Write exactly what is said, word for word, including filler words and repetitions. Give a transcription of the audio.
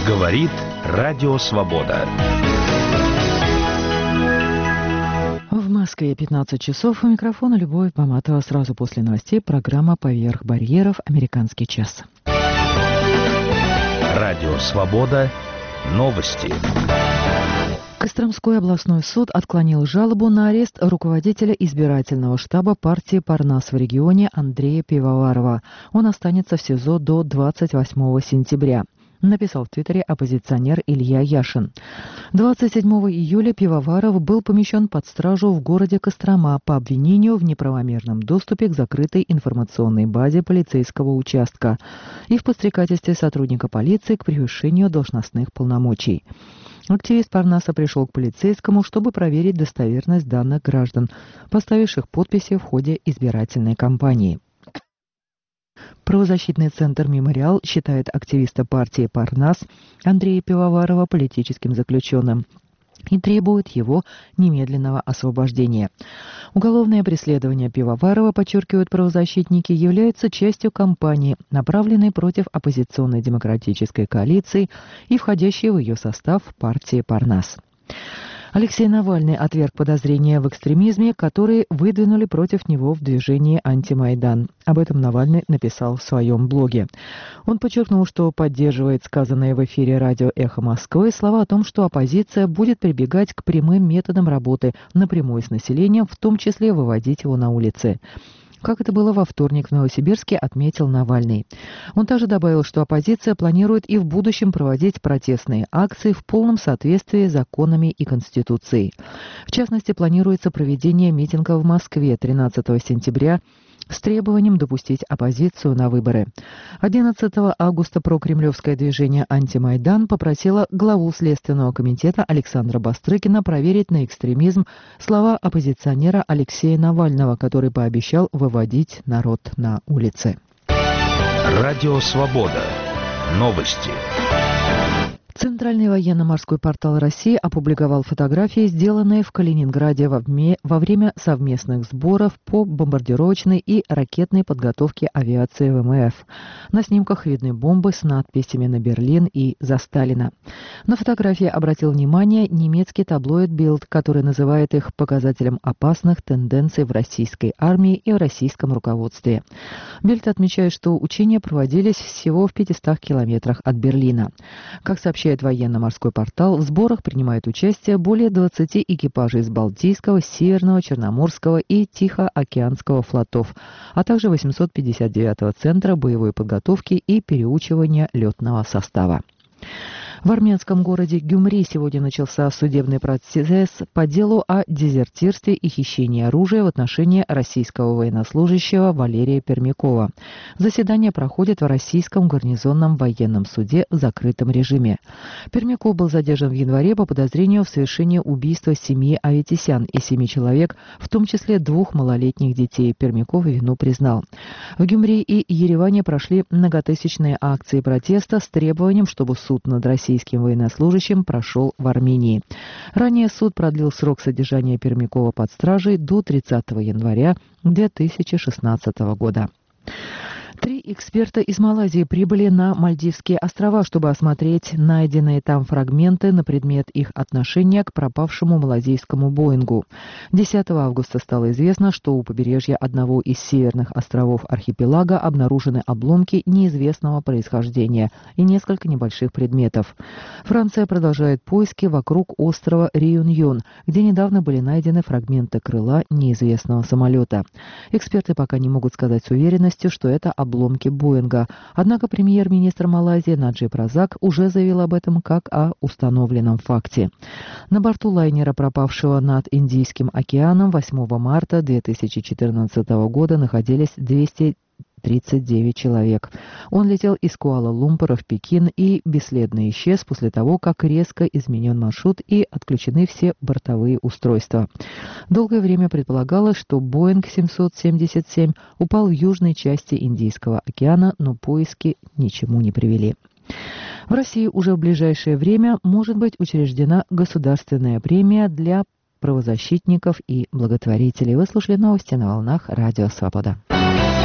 Говорит Радио Свобода. В Москве пятнадцать часов. У микрофона Любовь Баматова. Сразу после новостей программа «Поверх барьеров. Американский час». Радио Свобода. Новости. Костромской областной суд отклонил жалобу на арест руководителя избирательного штаба партии «Парнас» в регионе Андрея Пивоварова. Он останется в СИЗО до двадцать восьмого сентября. Написал в Твиттере оппозиционер Илья Яшин. двадцать седьмого июля Пивоваров был помещен под стражу в городе Кострома по обвинению в неправомерном доступе к закрытой информационной базе полицейского участка и в подстрекательстве сотрудника полиции к превышению должностных полномочий. Активист Парнаса пришел к полицейскому, чтобы проверить достоверность данных граждан, поставивших подписи в ходе избирательной кампании. Правозащитный центр «Мемориал» считает активиста партии «Парнас» Андрея Пивоварова политическим заключенным и требует его немедленного освобождения. Уголовное преследование Пивоварова, подчеркивают правозащитники, является частью кампании, направленной против оппозиционной демократической коалиции и входящей в ее состав партии «Парнас». Алексей Навальный отверг подозрения в экстремизме, которые выдвинули против него в движении «Антимайдан». Об этом Навальный написал в своем блоге. Он подчеркнул, что поддерживает сказанные в эфире радио «Эхо Москвы» слова о том, что оппозиция будет прибегать к прямым методам работы напрямую с населением, в том числе выводить его на улицы. Как это было во вторник в Новосибирске, отметил Навальный. Он также добавил, что оппозиция планирует и в будущем проводить протестные акции в полном соответствии с законами и Конституцией. В частности, планируется проведение митинга в Москве тринадцатого сентября с требованием допустить оппозицию на выборы. одиннадцатого августа прокремлевское движение «Антимайдан» попросило главу Следственного комитета Александра Бастрыкина проверить на экстремизм слова оппозиционера Алексея Навального, который пообещал выводить народ на улицы. Радио Свобода. Новости. Центральный военно-морской портал России опубликовал фотографии, сделанные в Калининграде во, вме, во время совместных сборов по бомбардировочной и ракетной подготовке авиации ВМФ. На снимках видны бомбы с надписями на Берлин и за Сталина. На фотографии обратил внимание немецкий таблоид Bild, который называет их показателем опасных тенденций в российской армии и в российском руководстве. Bild отмечает, что учения проводились всего в пятистах километрах от Берлина. Как сообщает военно-морской портал, в сборах принимает участие более двадцати экипажей из Балтийского, Северного, Черноморского и Тихоокеанского флотов, а также восемьсот пятьдесят девятого Центра боевой подготовки и переучивания летного состава. В армянском городе Гюмри сегодня начался судебный процесс по делу о дезертирстве и хищении оружия в отношении российского военнослужащего Валерия Пермякова. Заседание проходит в российском гарнизонном военном суде в закрытом режиме. Пермяков был задержан в январе по подозрению в совершении убийства семьи Аветисян и семи человек, в том числе двух малолетних детей. Пермяков вину признал. В Гюмри и Ереване прошли многотысячные акции протеста с требованием, чтобы суд над Россией российским военнослужащим прошел в Армении. Ранее суд продлил срок содержания Пермякова под стражей до тридцатого января две тысячи шестнадцатого года. Три эксперта из Малайзии прибыли на Мальдивские острова, чтобы осмотреть найденные там фрагменты на предмет их отношения к пропавшему малайзийскому Боингу. десятого августа стало известно, что у побережья одного из северных островов архипелага обнаружены обломки неизвестного происхождения и несколько небольших предметов. Франция продолжает поиски вокруг острова Реюньон, где недавно были найдены фрагменты крыла неизвестного самолета. Эксперты пока не могут сказать с уверенностью, что это обломки Боинга. Однако премьер-министр Малайзии Наджиб Разак уже заявил об этом как о установленном факте. На борту лайнера, пропавшего над Индийским океаном, восьмого марта две тысячи четырнадцатого года находились двести тридцать девять человек. Он летел из Куала-Лумпура в Пекин и бесследно исчез после того, как резко изменен маршрут и отключены все бортовые устройства. Долгое время предполагалось, что Боинг семьсот семьдесят семь упал в южной части Индийского океана, но поиски ничему не привели. В России уже в ближайшее время может быть учреждена государственная премия для правозащитников и благотворителей. Вы слушали новости на волнах Радио Свобода.